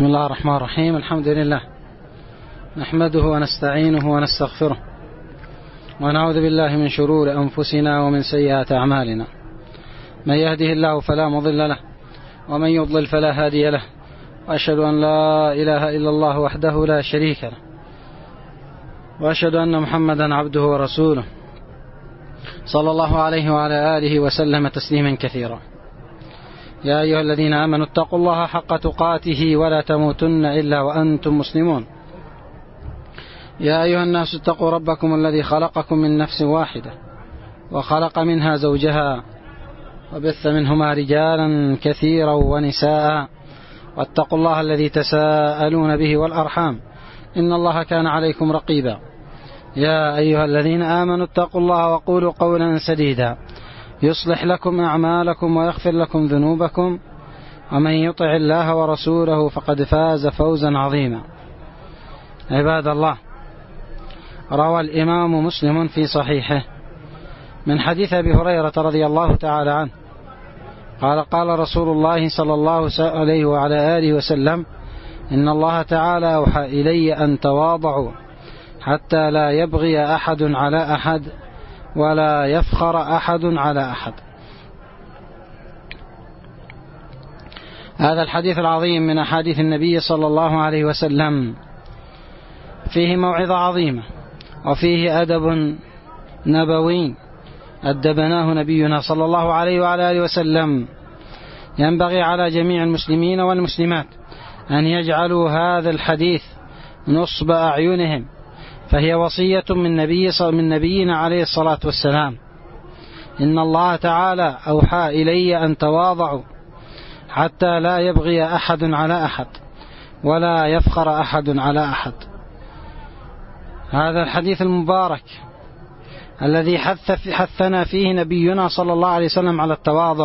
بسم الله الرحمن الرحيم. الحمد لله نحمده ونستعينه ونستغفره ونعوذ بالله من شرور أنفسنا ومن سيئات أعمالنا. من يهده الله فلا مضل له ومن يضلل فلا هادي له، وأشهد أن لا إله إلا الله وحده لا شريك له، وأشهد أن محمدا عبده ورسوله صلى الله عليه وعلى آله وسلم تسليما كثيرا. يا أيها الذين آمنوا اتقوا الله حق تقاته ولا تموتن إلا وأنتم مسلمون. يا أيها الناس اتقوا ربكم الذي خلقكم من نفس واحدة وخلق منها زوجها وبث منهما رجالا كثيرا ونساء، واتقوا الله الذي تساءلون به والأرحام إن الله كان عليكم رقيبا. يا أيها الذين آمنوا اتقوا الله وقولوا قولا سديدا يصلح لكم أعمالكم ويغفر لكم ذنوبكم، ومن يطع الله ورسوله فقد فاز فوزا عظيما. عباد الله، روى الإمام مسلم في صحيحه من حديث أبي هريرة رضي الله تعالى عنه قال: قال رسول الله صلى الله عليه وعلى آله وسلم: إن الله تعالى أوحى إلي أن تواضعوا حتى لا يبغي أحد على أحد ولا يفخر أحد على أحد. هذا الحديث العظيم من أحاديث النبي صلى الله عليه وسلم فيه موعظة عظيمة، وفيه أدب نبوي أدبناه نبينا صلى الله عليه وعلى آله وسلم. ينبغي على جميع المسلمين والمسلمات أن يجعلوا هذا الحديث نصب أعينهم، فهي وصية من نبينا عليه الصلاة والسلام. إن الله تعالى أوحى إلي أن تواضعوا حتى لا يبغي أحد على أحد ولا يفخر أحد على أحد. هذا الحديث المبارك الذي حثنا فيه نبينا صلى الله عليه وسلم على التواضع،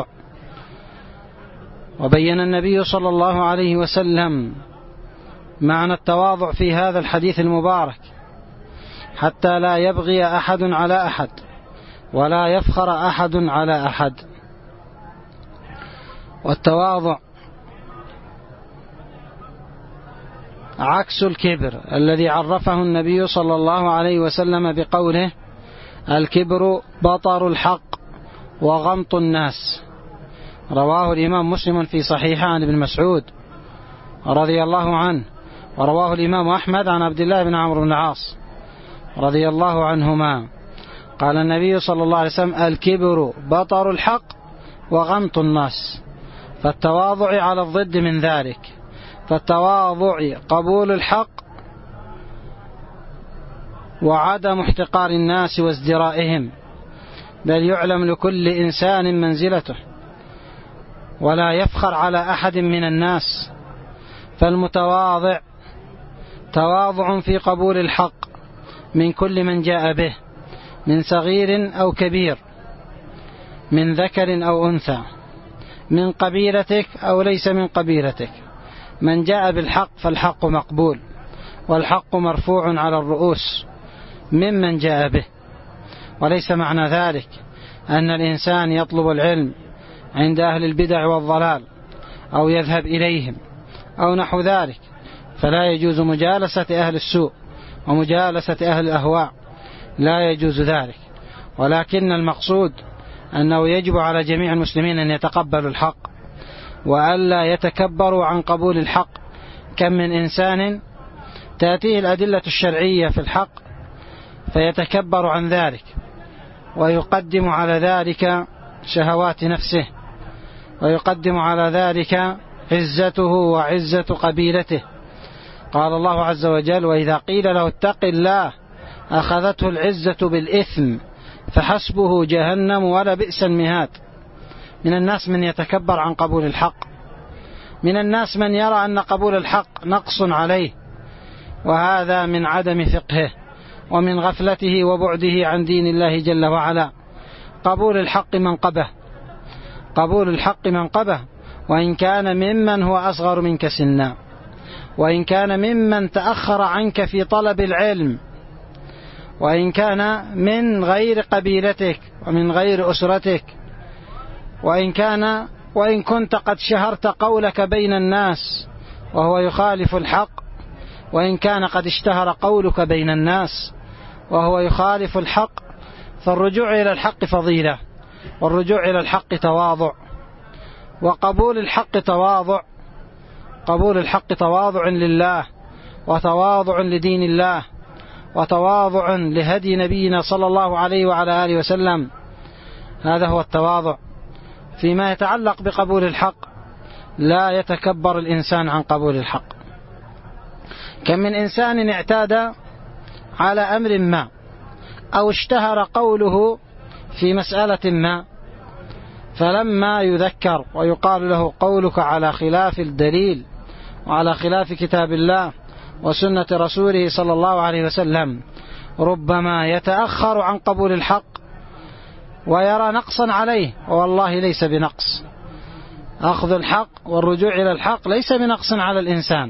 وبين النبي صلى الله عليه وسلم معنى التواضع في هذا الحديث المبارك: حتى لا يبغي أحد على أحد ولا يفخر أحد على أحد. والتواضع عكس الكبر الذي عرفه النبي صلى الله عليه وسلم بقوله: الكبر بطر الحق وغمط الناس. رواه الإمام مسلم في صحيحه عن ابن مسعود رضي الله عنه، ورواه الإمام أحمد عن عبد الله بن عمرو بن العاص رضي الله عنهما. قال النبي صلى الله عليه وسلم: الكبر بطر الحق وغمط الناس. فالتواضع على الضد من ذلك، فالتواضع قبول الحق وعدم احتقار الناس وازدرائهم، بل يعلم لكل إنسان منزلته ولا يفخر على أحد من الناس. فالمتواضع تواضع في قبول الحق من كل من جاء به، من صغير أو كبير، من ذكر أو أنثى، من قبيلتك أو ليس من قبيلتك. من جاء بالحق فالحق مقبول، والحق مرفوع على الرؤوس ممن جاء به. وليس معنى ذلك أن الإنسان يطلب العلم عند أهل البدع والضلال أو يذهب إليهم أو نحو ذلك، فلا يجوز مجالسة أهل السوء ومجالسة أهل الأهواء، لا يجوز ذلك. ولكن المقصود أنه يجب على جميع المسلمين أن يتقبلوا الحق وألا يتكبروا عن قبول الحق. كم من إنسان تأتيه الأدلة الشرعية في الحق فيتكبر عن ذلك ويقدم على ذلك شهوات نفسه، ويقدم على ذلك عزته وعزة قبيلته. قال الله عز وجل: وإذا قيل له اتق الله أخذته العزة بالإثم فحسبه جهنم ولبئس المهاد. من الناس من يتكبر عن قبول الحق، من الناس من يرى أن قبول الحق نقص عليه، وهذا من عدم فقهه ومن غفلته وبعده عن دين الله جل وعلا. قبول الحق منقبة، قبول الحق منقبة، وإن كان ممن هو أصغر منك سنا، وإن كان ممن تأخر عنك في طلب العلم، وإن كان من غير قبيلتك ومن غير أسرتك، وإن كنت قد شهرت قولك بين الناس وهو يخالف الحق، وإن كان قد اشتهر قولك بين الناس وهو يخالف الحق، فالرجوع إلى الحق فضيلة، والرجوع إلى الحق تواضع، وقبول الحق تواضع، قبول الحق تواضع لله، وتواضع لدين الله، وتواضع لهدي نبينا صلى الله عليه وعلى آله وسلم. هذا هو التواضع. فيما يتعلق بقبول الحق لا يتكبر الإنسان عن قبول الحق. كم من إنسان اعتاد على أمر ما أو اشتهر قوله في مسألة ما، فلما يذكر ويقال له قولك على خلاف الدليل وعلى خلاف كتاب الله وسنة رسوله صلى الله عليه وسلم، ربما يتأخر عن قبول الحق ويرى نقصا عليه، والله ليس بنقص. أخذ الحق والرجوع إلى الحق ليس بنقص على الإنسان،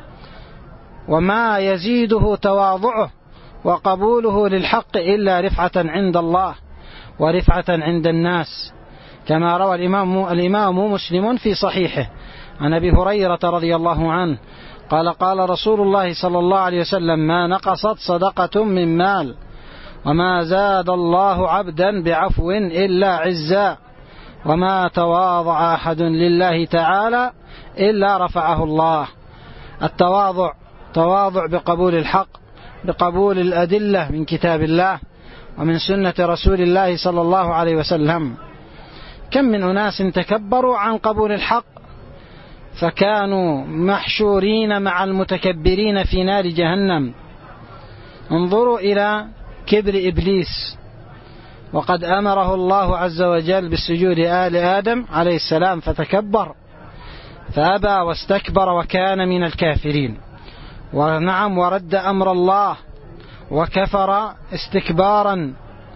وما يزيده تواضعه وقبوله للحق إلا رفعة عند الله ورفعة عند الناس، كما روى الإمام مسلم في صحيحه عن أبي هريرة رضي الله عنه قال: قال رسول الله صلى الله عليه وسلم: ما نقصت صدقة من مال، وما زاد الله عبدا بعفو إلا عزا، وما تواضع أحد لله تعالى إلا رفعه الله. التواضع تواضع بقبول الحق، بقبول الأدلة من كتاب الله ومن سنة رسول الله صلى الله عليه وسلم. كم من أناس تكبروا عن قبول الحق فكانوا محشورين مع المتكبرين في نار جهنم. انظروا إلى كبر إبليس، وقد أمره الله عز وجل بالسجود آل آدم عليه السلام فتكبر فأبى واستكبر وكان من الكافرين، ونعم ورد أمر الله وكفر استكبارا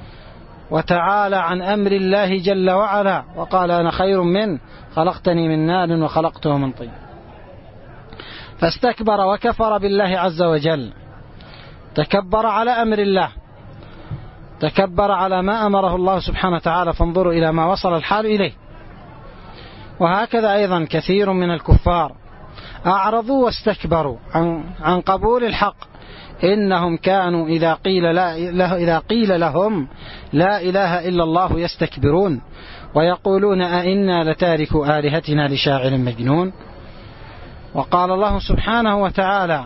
وتعالى عن أمر الله جل وعلا، وقال: أنا خير منه خلقتني من نار وخلقته من طين. فاستكبر وكفر بالله عز وجل، تكبر على أمر الله، تكبر على ما أمره الله سبحانه وتعالى، فانظروا إلى ما وصل الحال إليه. وهكذا أيضا كثير من الكفار أعرضوا واستكبروا عن قبول الحق، إنهم كانوا إذا قيل لهم لا إله إلا الله يستكبرون ويقولون أئنا لتاركوا آلهتنا لشاعر مجنون. وقال الله سبحانه وتعالى: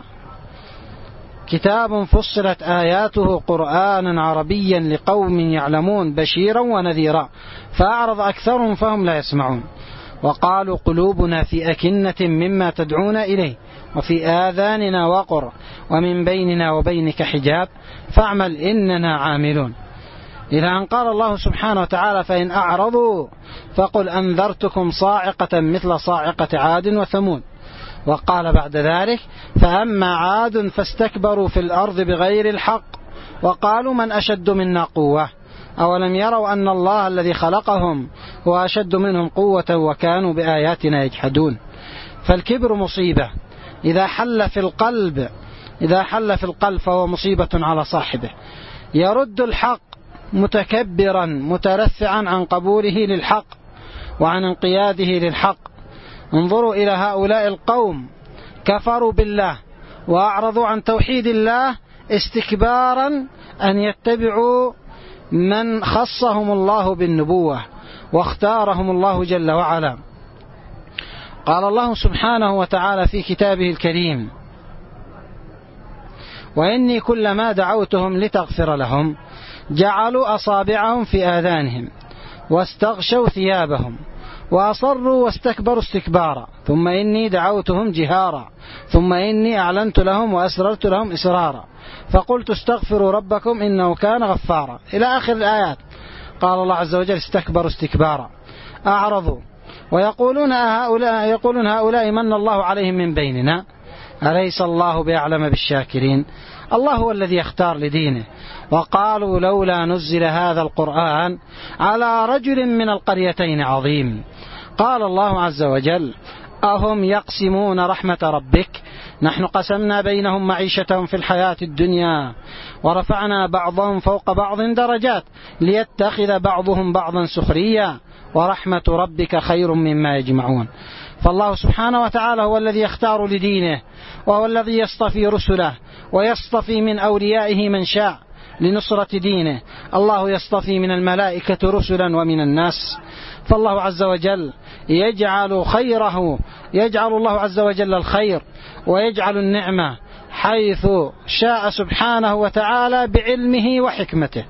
كتاب فصلت آياته قرآنا عربيا لقوم يعلمون بشيرا ونذيرا فأعرض أكثرهم فهم لا يسمعون. وقالوا قلوبنا في أكنة مما تدعون إليه وفي آذاننا وقر ومن بيننا وبينك حجاب فاعمل إننا عاملون. إلى أن قال الله سبحانه وتعالى: فإن أعرضوا فقل أنذرتكم صاعقة مثل صاعقة عاد وثمود. وقال بعد ذلك: فأما عاد فاستكبروا في الأرض بغير الحق وقالوا من أشد منا قوة أولم يروا أن الله الذي خلقهم هو أشد منهم قوة وكانوا بآياتنا يجحدون. فالكبر مصيبة إذا حل في القلب فهو مصيبة على صاحبه، يرد الحق متكبرا مترفعا عن قبوله للحق وعن انقياده للحق. انظروا إلى هؤلاء القوم كفروا بالله وأعرضوا عن توحيد الله استكبارا أن يتبعوا من خصهم الله بالنبوة واختارهم الله جل وعلا. قال الله سبحانه وتعالى في كتابه الكريم: وإني كلما دعوتهم لتغفر لهم جعلوا أصابعهم في آذانهم واستغشوا ثيابهم وأصروا واستكبروا استكبارا ثم إني دعوتهم جهارا ثم إني أعلنت لهم وأسررت لهم إسرارا فقلت استغفروا ربكم إنه كان غفارا إلى آخر الآيات. قال الله عز وجل: استكبروا استكبارا، أعرضوا، ويقولون هؤلاء من الله عليهم من بيننا أليس الله بأعلم بالشاكرين. الله هو الذي يختار لدينه. وقالوا لولا نزل هذا القرآن على رجل من القريتين عظيم. قال الله عز وجل: أهم يقسمون رحمة ربك نحن قسمنا بينهم معيشتهم في الحياة الدنيا ورفعنا بعضهم فوق بعض درجات ليتخذ بعضهم بعضا سخريا ورحمة ربك خير مما يجمعون. فالله سبحانه وتعالى هو الذي يختار لدينه، وهو الذي يصطفي رسله ويصطفي من أوليائه من شاء لنصرة دينه. الله يصطفي من الملائكة رسلا ومن الناس. فالله عز وجل يجعل خيره، يجعل الله عز وجل الخير ويجعل النعمة حيث شاء سبحانه وتعالى بعلمه وحكمته.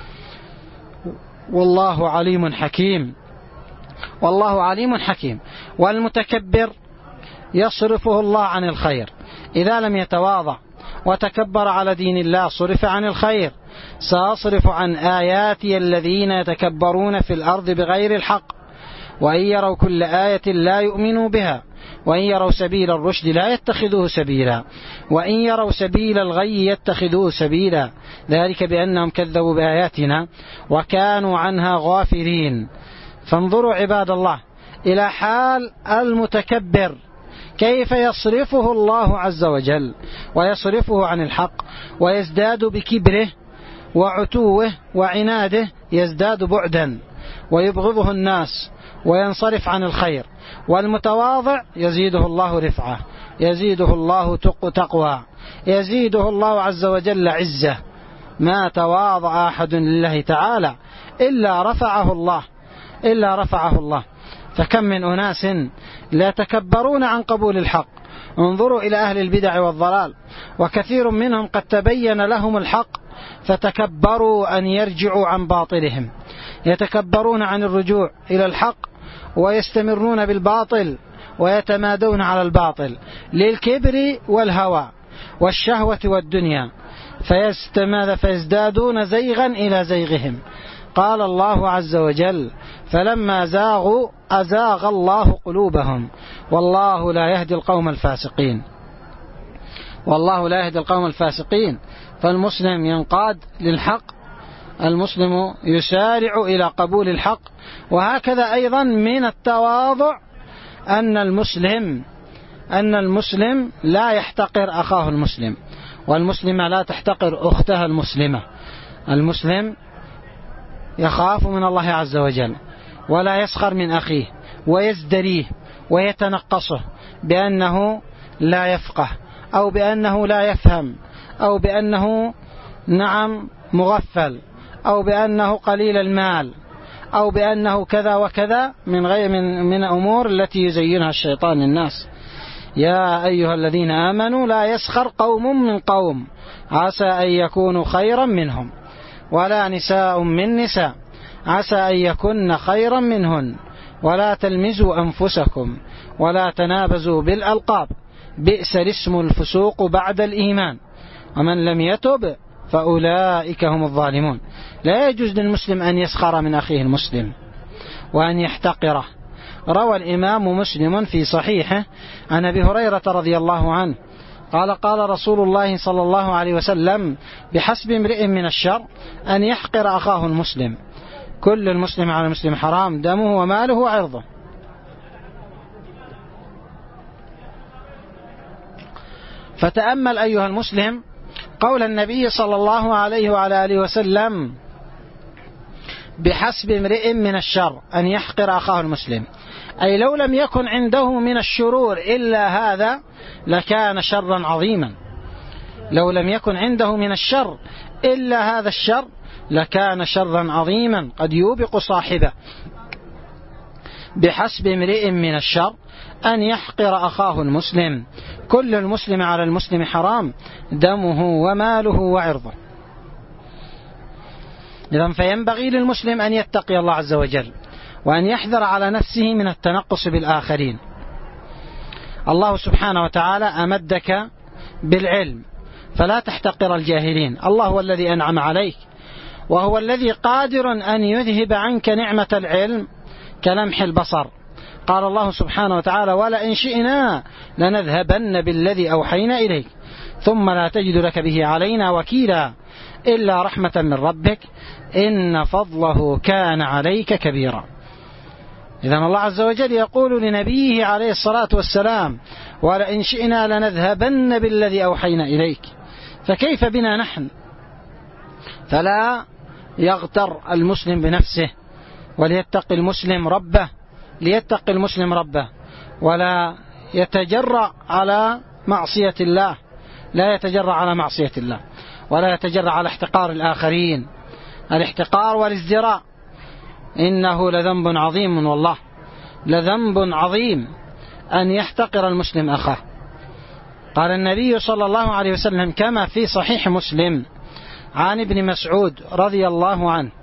والله عليم حكيم، والله عليم حكيم. والمتكبر يصرفه الله عن الخير إذا لم يتواضع وتكبر على دين الله، صرف عن الخير. سأصرف عن آياتي الذين يتكبرون في الأرض بغير الحق، وإن يروا كل آية لا يؤمنوا بها، وإن يروا سبيل الرشد لا يتخذوه سبيلا، وإن يروا سبيل الغي يتخذوه سبيلا، ذلك بأنهم كذبوا بآياتنا وكانوا عنها غافلين. فانظروا عباد الله إلى حال المتكبر، كيف يصرفه الله عز وجل ويصرفه عن الحق، ويزداد بكبره وعتوه وعناده، يزداد بعدا ويبغضه الناس وينصرف عن الخير. والمتواضع يزيده الله رفعة، يزيده الله تقوى، يزيده الله عز وجل عزة. ما تواضع أحد لله تعالى إلا رفعه الله. فكم من أناس لا يتكبرون عن قبول الحق. انظروا إلى أهل البدع والضلال، وكثير منهم قد تبين لهم الحق فتكبروا أن يرجعوا عن باطلهم، يتكبرون عن الرجوع إلى الحق ويستمرون بالباطل ويتمادون على الباطل للكبر والهوى والشهوة والدنيا، فيزدادون زيغا إلى زيغهم. قال الله عز وجل: فلما زاغوا أزاغ الله قلوبهم والله لا يهدي القوم الفاسقين. والله لا يهدي القوم الفاسقين. فالمسلم ينقاد للحق، المسلم يسارع إلى قبول الحق. وهكذا أيضا من التواضع أن المسلم لا يحتقر أخاه المسلم، والمسلمة لا تحتقر أختها المسلمة. المسلم يخاف من الله عز وجل ولا يسخر من أخيه ويزدريه ويتنقصه بأنه لا يفقه أو بأنه لا يفهم أو بأنه مغفل أو بأنه قليل المال أو بأنه كذا وكذا من أمور التي يزينها الشيطان للناس. يا أيها الذين آمنوا لا يسخر قوم من قوم عسى أن يكونوا خيرا منهم، ولا نساء من نساء عسى أن يكن خيرا منهن، ولا تلمزوا أنفسكم ولا تنابزوا بالألقاب، بئس الاسم الفسوق بعد الإيمان، ومن لم يتب فأولئك هم الظالمون. لا يجوز للمسلم أن يسخر من أخيه المسلم وأن يحتقره. روى الإمام مسلم في صحيحه عن أبي هريرة رضي الله عنه قال: قال رسول الله صلى الله عليه وسلم: بحسب امرئ من الشر أن يحقر أخاه المسلم، كل المسلم على المسلم حرام، دمه وماله وعرضه. فتأمل أيها المسلم قول النبي صلى الله عليه وعلى آله وسلم: بحسب امرئ من الشر أن يحقر أخاه المسلم، أي لو لم يكن عنده من الشرور إلا هذا لكان شرا عظيما. لو لم يكن عنده من الشر إلا هذا الشر لكان شرا عظيما قد يوبق صاحبه. بحسب امرئ من الشر أن يحقر أخاه المسلم، كل المسلم على المسلم حرام، دمه وماله وعرضه. إذن فينبغي للمسلم أن يتقي الله عز وجل وأن يحذر على نفسه من التنقص بالآخرين. الله سبحانه وتعالى أمدك بالعلم فلا تحتقر الجاهلين. الله هو الذي أنعم عليك، وهو الذي قادر أن يذهب عنك نعمة العلم كلمح البصر. قال الله سبحانه وتعالى: ولئن شئنا لنذهبن بالذي أوحينا إليك ثم لا تجد لك به علينا وكيلا إلا رحمة من ربك إن فضله كان عليك كبيرا. إذن الله عز وجل يقول لنبيه عليه الصلاة والسلام: ولئن شئنا لنذهبن بالذي أوحينا إليك. فكيف بنا نحن؟ فلا يغتر المسلم بنفسه وليتقي المسلم ربه، ليتقي المسلم ربه ولا يتجرأ على معصية الله، لا يتجرأ على معصية الله، ولا يتجرأ على احتقار الآخرين. الاحتقار والازدراء إنه لذنب عظيم، والله لذنب عظيم أن يحتقر المسلم أخاه. قال النبي صلى الله عليه وسلم كما في صحيح مسلم عن ابن مسعود رضي الله عنه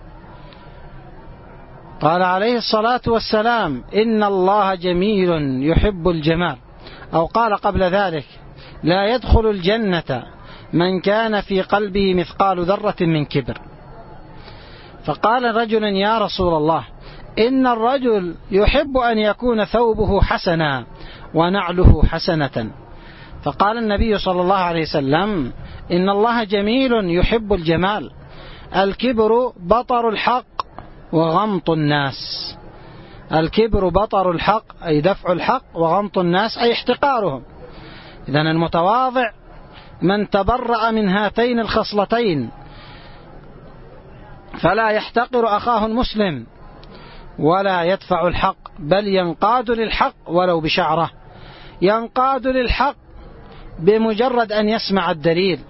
قال عليه الصلاة والسلام: إن الله جميل يحب الجمال، أو قال قبل ذلك: لا يدخل الجنة من كان في قلبه مثقال ذرة من كبر. فقال رجل: يا رسول الله، إن الرجل يحب أن يكون ثوبه حسنا ونعله حسنة. فقال النبي صلى الله عليه وسلم: إن الله جميل يحب الجمال، الكبر بطر الحق وغمط الناس. الكبر بطر الحق أي دفع الحق، وغمط الناس أي احتقارهم. إذن المتواضع من تبرأ من هاتين الخصلتين، فلا يحتقر أخاه المسلم ولا يدفع الحق، بل ينقاد للحق ولو بشعره، ينقاد للحق بمجرد أن يسمع الدليل.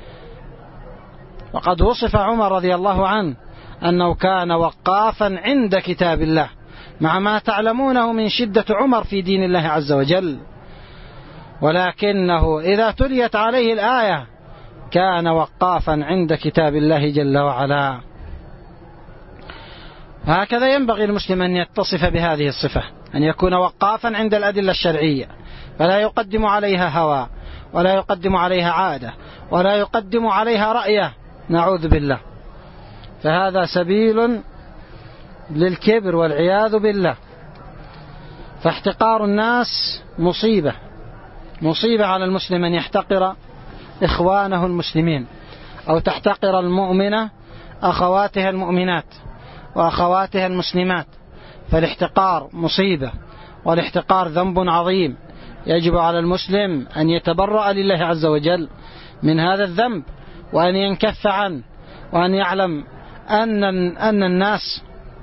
وقد وصف عمر رضي الله عنه أنه كان وقافا عند كتاب الله، مع ما تعلمونه من شدة عمر في دين الله عز وجل، ولكنه إذا تليت عليه الآية كان وقافا عند كتاب الله جل وعلا. هكذا ينبغي المسلم أن يتصف بهذه الصفة، أن يكون وقافا عند الأدلة الشرعية، فلا يقدم عليها هوى، ولا يقدم عليها عادة، ولا يقدم عليها رأيه، نعوذ بالله. فهذا سبيل للكبر والعياذ بالله. فاحتقار الناس مصيبة، مصيبة على المسلم أن يحتقر إخوانه المسلمين، أو تحتقر المؤمنة أخواتها المؤمنات وأخواتها المسلمات. فالاحتقار مصيبة، والاحتقار ذنب عظيم، يجب على المسلم أن يتبرأ لله عز وجل من هذا الذنب، وأن ينكف عنه، وأن يعلم أن الناس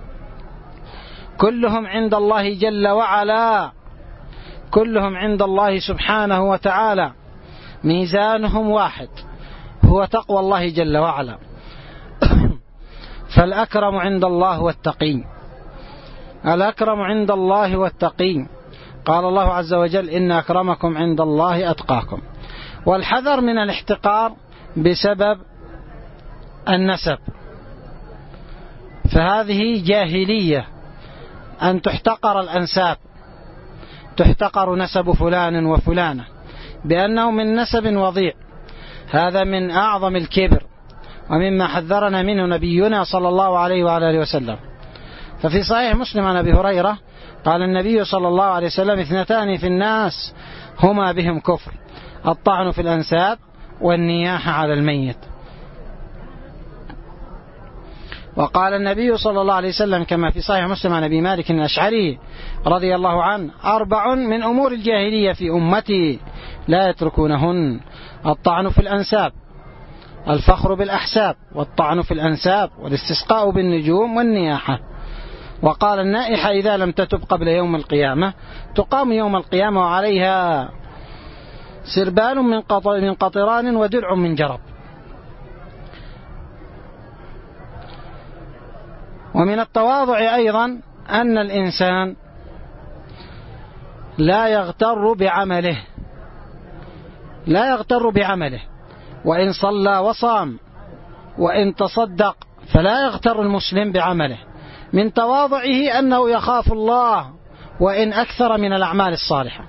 كلهم عند الله جل وعلا، كلهم عند الله سبحانه وتعالى ميزانهم واحد، هو تقوى الله جل وعلا. فالأكرم عند الله والتقي، الأكرم عند الله والتقي. قال الله عز وجل: إن أكرمكم عند الله أتقاكم. والحذر من الاحتقار بسبب النسب، فهذه جاهلية أن تحتقر الأنساب، تحتقر نسب فلان وفلانة بأنه من نسب وضيع. هذا من أعظم الكبر، ومما حذرنا منه نبينا صلى الله عليه وعلى آله وسلم. ففي صحيح مسلم عن أبي هريرة قال النبي صلى الله عليه وسلم: اثنتان في الناس هما بهم كفر، الطعن في الأنساب والنياحة على الميت. وقال النبي صلى الله عليه وسلم كما في صحيح مسلم عن أبي مالك الأشعري رضي الله عنه: 4 من أمور الجاهلية في أمتي لا يتركونهن: الطعن في الأنساب، الفخر بالأحساب، والطعن في الأنساب، والاستسقاء بالنجوم، والنياحة. وقال: النائحة إذا لم تتب قبل يوم القيامة تقام يوم القيامة وعليها سربال من قطران ودرع من جرب. ومن التواضع أيضا أن الإنسان لا يغتر بعمله، لا يغتر بعمله، وإن صلى وصام وإن تصدق فلا يغتر المسلم بعمله. من تواضعه أنه يخاف الله وإن أكثر من الأعمال الصالحة،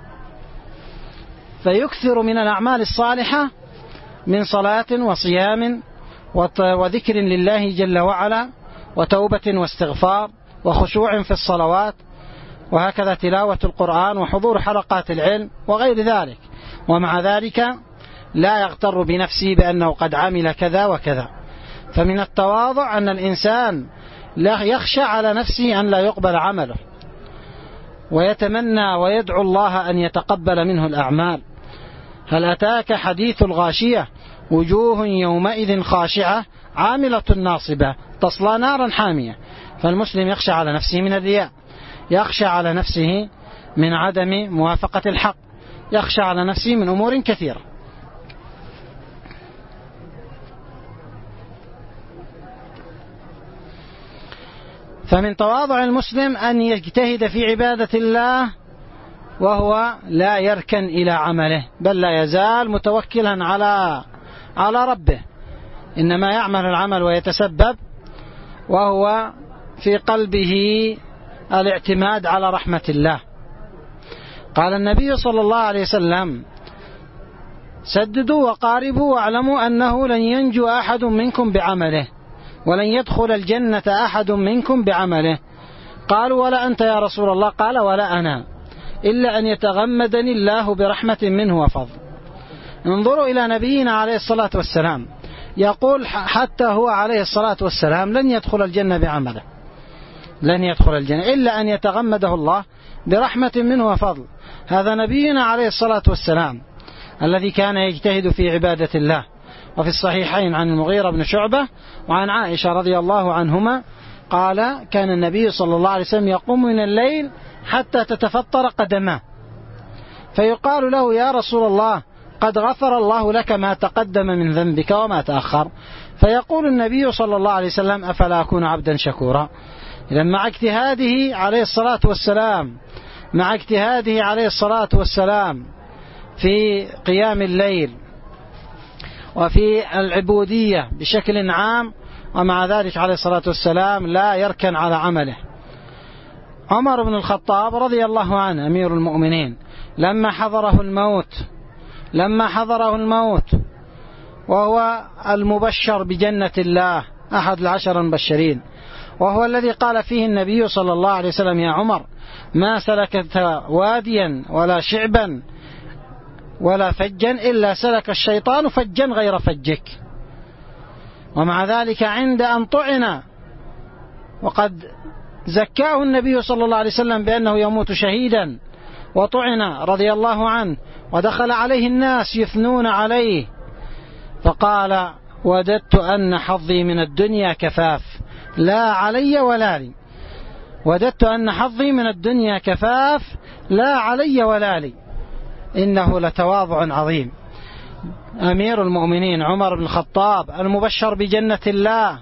فيكثر من الأعمال الصالحة من صلاة وصيام وذكر لله جل وعلا، وتوبة واستغفار، وخشوع في الصلوات، وهكذا تلاوة القرآن وحضور حلقات العلم وغير ذلك. ومع ذلك لا يغتر بنفسه بأنه قد عمل كذا وكذا. فمن التواضع أن الإنسان لا يخشى على نفسه أن لا يقبل عمله، ويتمنى ويدعو الله أن يتقبل منه الأعمال. هل أتاك حديث الغاشية: وجوه يومئذ خاشعة عاملة ناصبة تصلى نارا حامية. فالمسلم يخشى على نفسه من الرياء، يخشى على نفسه من عدم موافقة الحق، يخشى على نفسه من أمور كثيرة. فمن تواضع المسلم أن يجتهد في عبادة الله وهو لا يركن إلى عمله، بل لا يزال متوكلا على ربه، إنما يعمل العمل ويتسبب وهو في قلبه الاعتماد على رحمة الله. قال النبي صلى الله عليه وسلم: سددوا وقاربوا واعلموا أنه لن ينجو أحد منكم بعمله ولن يدخل الجنة أحد منكم بعمله. قالوا: ولا أنت يا رسول الله؟ قال: ولا أنا، إلا أن يتغمدني الله برحمة منه وفضل. انظروا إلى نبينا عليه الصلاة والسلام، يقول حتى هو عليه الصلاة والسلام لن يدخل الجنة بعمله، لن يدخل الجنة إلا أن يتغمده الله برحمة منه وفضل. هذا نبينا عليه الصلاة والسلام الذي كان يجتهد في عبادة الله. وفي الصحيحين عن المغيرة بن شعبة وعن عائشة رضي الله عنهما قال: كان النبي صلى الله عليه وسلم يقوم من الليل حتى تتفطر قدماه، فيقال له: يا رسول الله، قد غفر الله لك ما تقدم من ذنبك وما تأخر. فيقول النبي صلى الله عليه وسلم: أفلا أكون عبدا شكورا. إذا مع اجتهاده عليه الصلاة والسلام في قيام الليل وفي العبودية بشكل عام، ومع ذلك عليه الصلاة والسلام لا يركن على عمله. عمر بن الخطاب رضي الله عنه أمير المؤمنين لما حضره الموت وهو المبشر بجنة الله، أحد العشر المبشرين، وهو الذي قال فيه النبي صلى الله عليه وسلم: يا عمر، ما سلكت واديا ولا شعبا ولا فجا إلا سلك الشيطان فجا غير فجك. ومع ذلك عند أن طعن وقد زكاه النبي صلى الله عليه وسلم بأنه يموت شهيدا، وطعن رضي الله عنه ودخل عليه الناس يثنون عليه، فقال: وددت أن حظي من الدنيا كفاف لا علي ولا لي، وددت أن حظي من الدنيا كفاف لا علي ولا لي. إنه لتواضع عظيم. أمير المؤمنين عمر بن الخطاب المبشر بجنة الله،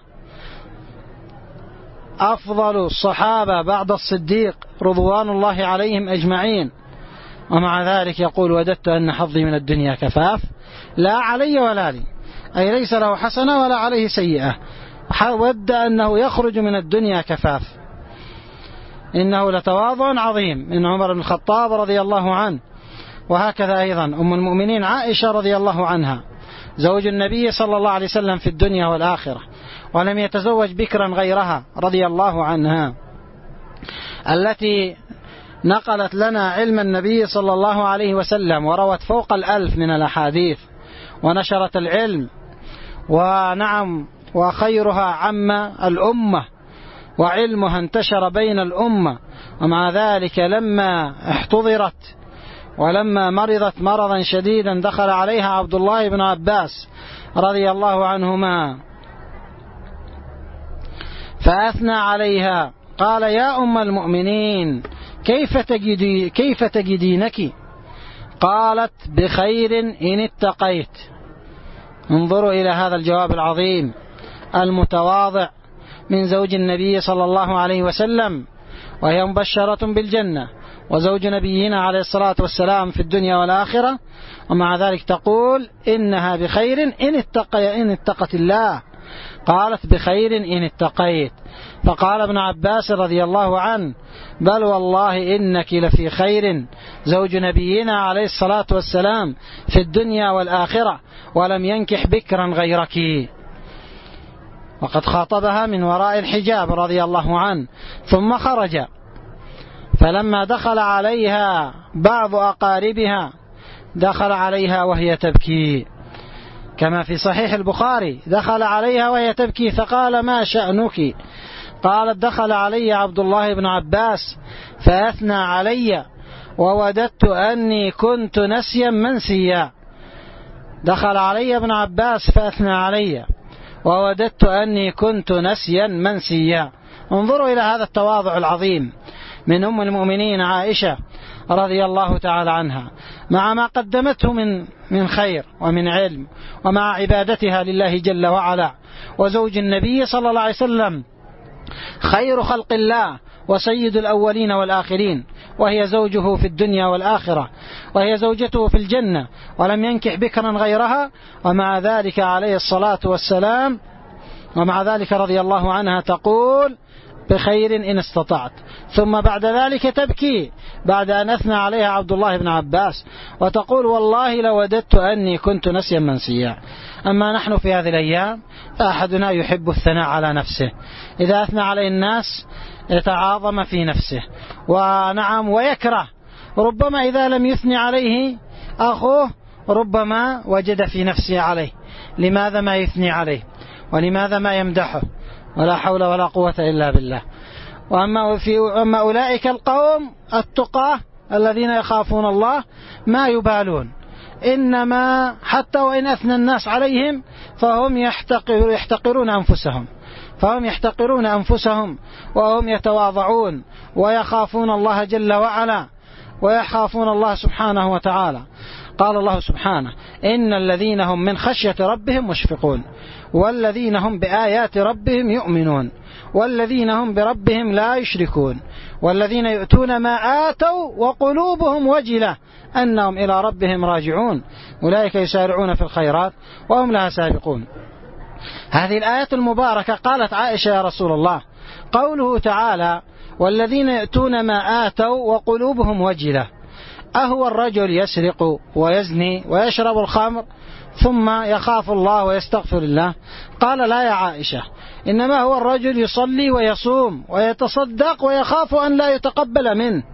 أفضل الصحابة بعد الصديق رضوان الله عليهم أجمعين، ومع ذلك يقول: وددت أن حظي من الدنيا كفاف لا علي ولا لي، أي ليس له حسنة ولا عليه سيئة، ود أنه يخرج من الدنيا كفاف. إنه لتواضع عظيم من عمر بن الخطاب رضي الله عنه. وهكذا أيضا أم المؤمنين عائشة رضي الله عنها، زوج النبي صلى الله عليه وسلم في الدنيا والآخرة، ولم يتزوج بكرا غيرها رضي الله عنها، التي نقلت لنا علم النبي صلى الله عليه وسلم وروت فوق 1000 من الأحاديث ونشرت العلم، ونعم وخيرها عم الأمة وعلمها انتشر بين الأمة. ومع ذلك لما احتضرت ولما مرضت مرضا شديدا دخل عليها عبد الله بن عباس رضي الله عنهما فأثنى عليها، قال: يا أم المؤمنين، كيف تجدينك؟ قالت: بخير إن اتقيت. انظروا إلى هذا الجواب العظيم المتواضع من زوج النبي صلى الله عليه وسلم، وهي مبشرة بالجنة وزوج نبينا عليه الصلاة والسلام في الدنيا والآخرة، ومع ذلك تقول إنها بخير إن اتقت الله. قالت: بخير إن اتقيت. فقال ابن عباس رضي الله عنه: بل والله إنك لفي خير، زوج نبينا عليه الصلاة والسلام في الدنيا والآخرة، ولم ينكح بكرا غيرك. وقد خاطبها من وراء الحجاب رضي الله عنه، ثم خرج، فلما دخل عليها بعض أقاربها دخل عليها وهي تبكي، كما في صحيح البخاري، دخل عليها وهي تبكي فقال: ما شأنك؟ قالت: دخل علي عبد الله بن عباس فأثنى علي ووددت أني كنت نسيا منسيا. دخل علي ابن عباس فأثنى علي ووددت أني كنت نسيا منسيا. انظروا إلى هذا التواضع العظيم من أم المؤمنين عائشة رضي الله تعالى عنها، مع ما قدمته من خير ومن علم، ومع عبادتها لله جل وعلا، وزوج النبي صلى الله عليه وسلم خير خلق الله وسيد الأولين والآخرين، وهي زوجه في الدنيا والآخرة، وهي زوجته في الجنة، ولم ينكح بكرا غيرها. ومع ذلك عليه الصلاة والسلام، ومع ذلك رضي الله عنها تقول بخير إن استطعت، ثم بعد ذلك تبكي بعد أن أثنى عليها عبد الله بن عباس وتقول والله لوددت أني كنت نسيا منسيا. أما نحن في هذه الأيام فأحدنا يحب الثناء على نفسه، إذا أثنى عليه الناس يتعاظم في نفسه، ونعم ويكره، ربما إذا لم يثني عليه أخوه ربما وجد في نفسه عليه لماذا ما يثني عليه ولماذا ما يمدحه، ولا حول ولا قوة إلا بالله. وأما أولئك القوم التقى الذين يخافون الله ما يبالون، إنما حتى وإن أثنى الناس عليهم فهم يحتقرون أنفسهم وهم يتواضعون ويخافون الله جل وعلا ويخافون الله سبحانه وتعالى. قال الله سبحانه إن الذين هم من خشية ربهم مشفقون والذين هم بآيات ربهم يؤمنون والذين هم بربهم لا يشركون والذين يؤتون ما آتوا وقلوبهم وجلة أنهم إلى ربهم راجعون أولئك يسارعون في الخيرات وهم لها سابقون. هذه الآيات المباركة قالت عائشة يا رسول الله قوله تعالى والذين يؤتون ما آتوا وقلوبهم وجلة، أهو الرجل يسرق ويزني ويشرب الخمر ثم يخاف الله ويستغفر الله؟ قال لا يا عائشة، إنما هو الرجل يصلي ويصوم ويتصدق ويخاف أن لا يتقبل منه.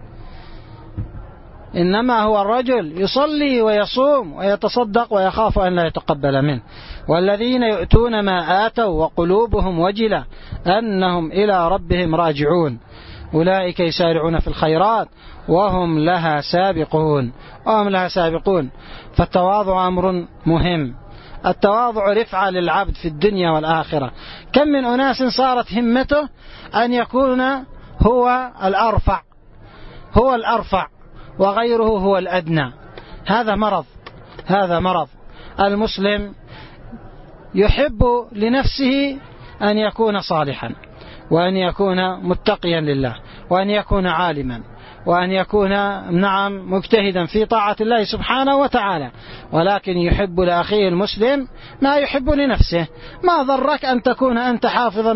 إنما هو الرجل يصلي ويصوم ويتصدق ويخاف أن لا يتقبل منه. والذين يؤتون ما آتوا وقلوبهم وجلة أنهم إلى ربهم راجعون أولئك يسارعون في الخيرات وهم لها سابقون. فالتواضع أمر مهم، التواضع رفعة للعبد في الدنيا والآخرة. كم من أناس صارت همته أن يكون هو الأرفع وغيره هو الأدنى. هذا مرض. المسلم يحب لنفسه أن يكون صالحا وأن يكون متقيا لله وأن يكون عالما وأن يكون مجتهدا في طاعة الله سبحانه وتعالى، ولكن يحب لأخيه المسلم ما يحب لنفسه. ما ضرك أن تكون أنت حافظا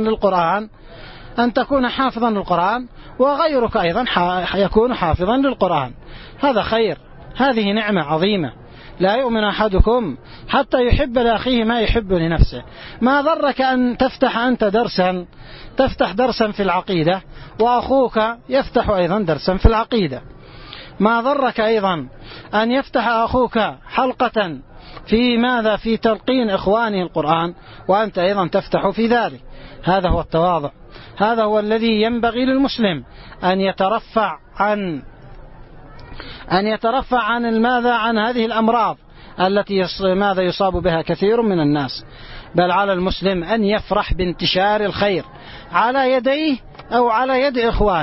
للقرآن وغيرك أيضا يكون حافظا للقرآن، هذا خير، هذه نعمة عظيمة. لا يؤمن أحدكم حتى يحب لأخيه ما يحب لنفسه. ما ضرك أن تفتح أنت درسا في العقيدة وأخوك يفتح أيضا درسا في العقيدة. ما ضرك أيضا أن يفتح أخوك حلقة في تلقين إخوانه القرآن وأنت أيضا تفتح في ذلك. هذا هو التواضع، هذا هو الذي ينبغي للمسلم أن يترفع عن هذه الأمراض التي يصاب بها كثير من الناس. بل على المسلم أن يفرح بانتشار الخير على يديه أو على يد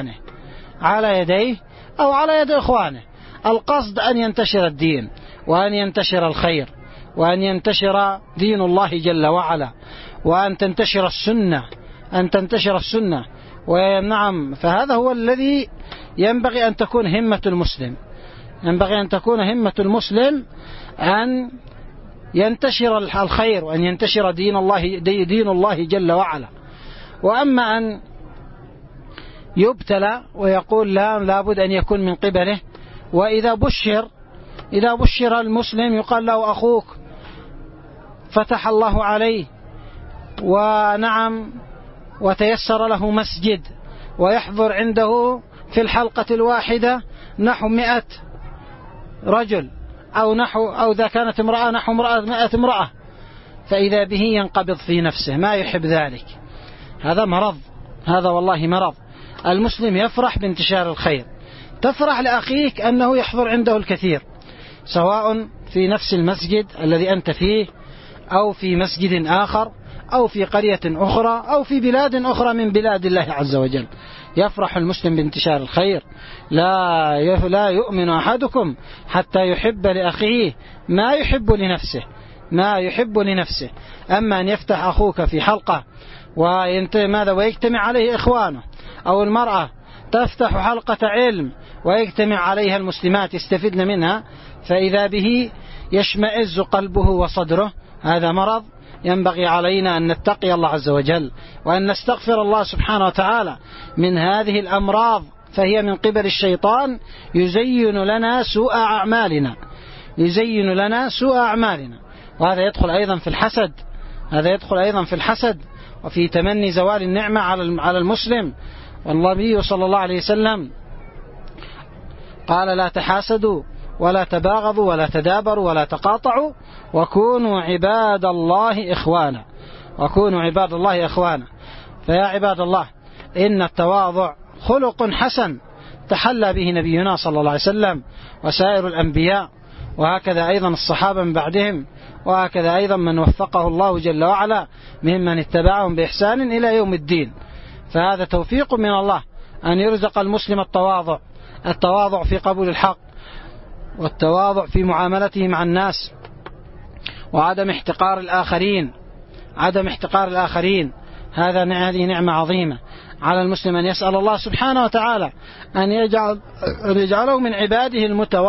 إخوانه، القصد أن ينتشر الدين وأن ينتشر الخير وأن ينتشر دين الله جل وعلا وأن تنتشر السنة فهذا هو الذي ينبغي أن تكون همة المسلم، أن ينتشر الخير وأن ينتشر دين الله جل وعلا. وأما أن يبتلى ويقول لا بد أن يكون من قبله، وإذا بشر المسلم يقال له أخوك فتح الله عليه وتيسر له مسجد ويحضر عنده في الحلقة الواحدة نحو 100 رجل أو إذا كانت امرأة نحو 100 امرأة، فإذا به ينقبض في نفسه ما يحب ذلك. هذا مرض، هذا والله مرض. المسلم يفرح بانتشار الخير، تفرح لأخيك أنه يحضر عنده الكثير، سواء في نفس المسجد الذي أنت فيه أو في مسجد آخر أو في قرية أخرى أو في بلاد أخرى من بلاد الله عز وجل. يفرح المسلم بانتشار الخير. لا يؤمن أحدكم حتى يحب لأخيه ما يحب لنفسه. أما أن يفتح أخوك في حلقة ويجتمع عليه إخوانه، أو المرأة تفتح حلقة علم ويجتمع عليها المسلمات يستفدن منها، فإذا به يشمئز قلبه وصدره، هذا مرض. ينبغي علينا أن نتقي الله عز وجل وأن نستغفر الله سبحانه وتعالى من هذه الأمراض، فهي من قبل الشيطان يزين لنا سوء أعمالنا. وهذا يدخل أيضا في الحسد وفي تمني زوال النعمة على المسلم. والنبي صلى الله عليه وسلم قال: لا تحاسدوا ولا تباغضوا ولا تدابروا ولا تقاطعوا وكونوا عباد الله إخوانا. فيا عباد الله، إن التواضع خلق حسن تحلى به نبينا صلى الله عليه وسلم وسائر الأنبياء، وهكذا أيضا الصحابة من بعدهم، وهكذا أيضا من وفقه الله جل وعلا ممن اتبعهم بإحسان إلى يوم الدين. فهذا توفيق من الله أن يرزق المسلم التواضع في قبول الحق، والتواضع في معاملته مع الناس، وعدم احتقار الآخرين. هذه نعمة عظيمة على المسلم أن يسأل الله سبحانه وتعالى أن يجعله من عباده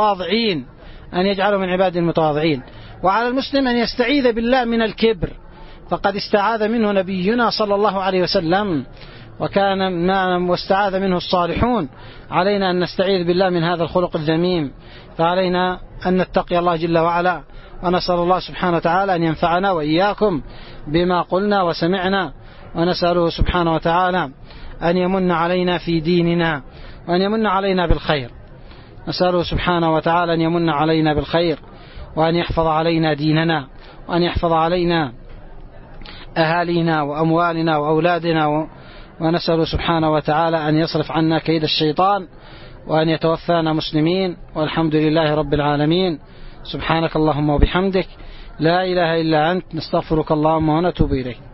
المتواضعين. وعلى المسلم أن يستعيذ بالله من الكبر، فقد استعاذ منه نبينا صلى الله عليه وسلم واستعاذ منه الصالحون. علينا أن نستعيذ بالله من هذا الخلق الذميم، فعلينا أن نتقي الله جل وعلا، ونسأل الله سبحانه وتعالى أن ينفعنا وإياكم بما قلنا وسمعنا، ونسأله سبحانه وتعالى أن يمن علينا في ديننا وأن يمن علينا بالخير. نسأله سبحانه وتعالى أن يمن علينا بالخير، وأن يحفظ علينا ديننا، وأن يحفظ علينا أهالينا وأموالنا وأولادنا، ونسأله سبحانه وتعالى أن يصرف عنا كيد الشيطان، وأن يتوفانا مسلمين، والحمد لله رب العالمين. سبحانك اللهم وبحمدك، لا إله إلا أنت، نستغفرك اللهم ونتوب إليك.